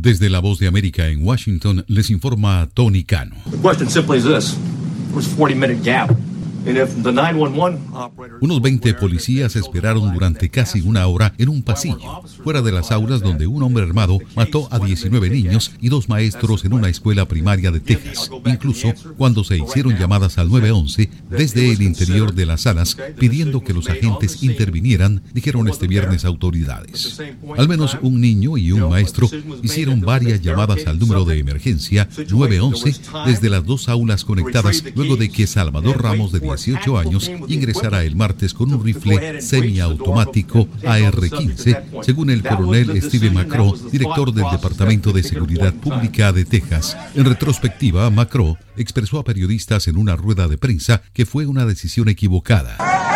Desde La Voz de América en Washington, les informa Tony Cano. Unos 20 policías esperaron durante casi una hora en un pasillo, fuera de las aulas donde un hombre armado mató a 19 niños y 2 maestros en una escuela primaria de Texas. Incluso cuando se hicieron llamadas al 911 desde el interior de las salas pidiendo que los agentes intervinieran, dijeron este viernes autoridades. Al menos un niño y un maestro hicieron varias llamadas al número de emergencia 911 desde las 2 aulas conectadas luego de que Salvador Ramos, de 18 años, ingresara el martes con un rifle semiautomático AR-15, según el coronel Steve McCraw, director del Departamento de Seguridad Pública de Texas. En retrospectiva, McCraw expresó a periodistas en una rueda de prensa que fue una decisión equivocada.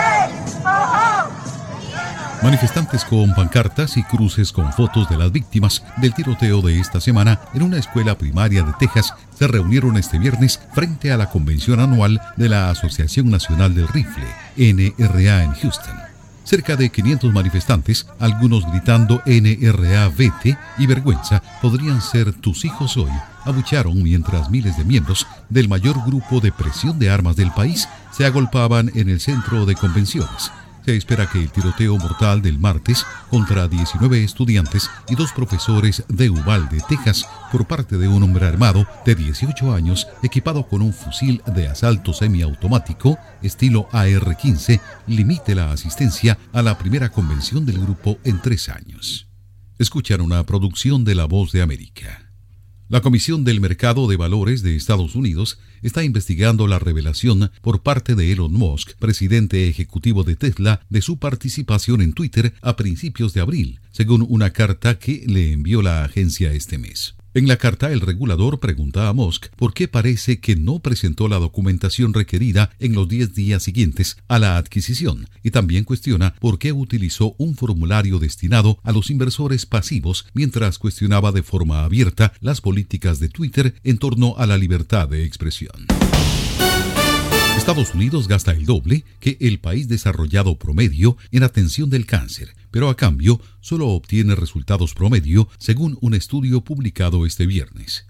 Manifestantes con pancartas y cruces con fotos de las víctimas del tiroteo de esta semana en una escuela primaria de Texas se reunieron este viernes frente a la convención anual de la Asociación Nacional del Rifle, NRA, en Houston. Cerca de 500 manifestantes, algunos gritando NRA vete y vergüenza, podrían ser tus hijos hoy, abuchearon mientras miles de miembros del mayor grupo de presión de armas del país se agolpaban en el centro de convenciones. Se espera que el tiroteo mortal del martes contra 19 estudiantes y 2 profesores de Uvalde, Texas, por parte de un hombre armado de 18 años equipado con un fusil de asalto semiautomático estilo AR-15 limite la asistencia a la primera convención del grupo en 3 años. Escuchan una producción de La Voz de América. La Comisión del Mercado de Valores de Estados Unidos está investigando la revelación por parte de Elon Musk, presidente ejecutivo de Tesla, de su participación en Twitter a principios de abril, según una carta que le envió la agencia este mes. En la carta, el regulador pregunta a Musk por qué parece que no presentó la documentación requerida en los 10 días siguientes a la adquisición y también cuestiona por qué utilizó un formulario destinado a los inversores pasivos mientras cuestionaba de forma abierta las políticas de Twitter en torno a la libertad de expresión. Estados Unidos gasta el doble que el país desarrollado promedio en atención del cáncer, pero a cambio solo obtiene resultados promedio según un estudio publicado este viernes.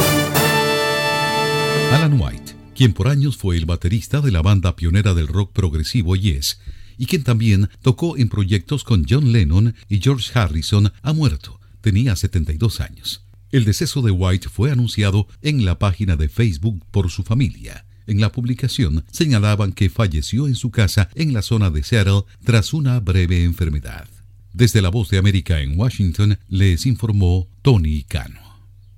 Alan White, quien por años fue el baterista de la banda pionera del rock progresivo Yes, y quien también tocó en proyectos con John Lennon y George Harrison, ha muerto. Tenía 72 años. El deceso de White fue anunciado en la página de Facebook por su familia. En la publicación señalaban que falleció en su casa en la zona de Seattle tras una breve enfermedad. Desde La Voz de América en Washington, les informó Tony Cano.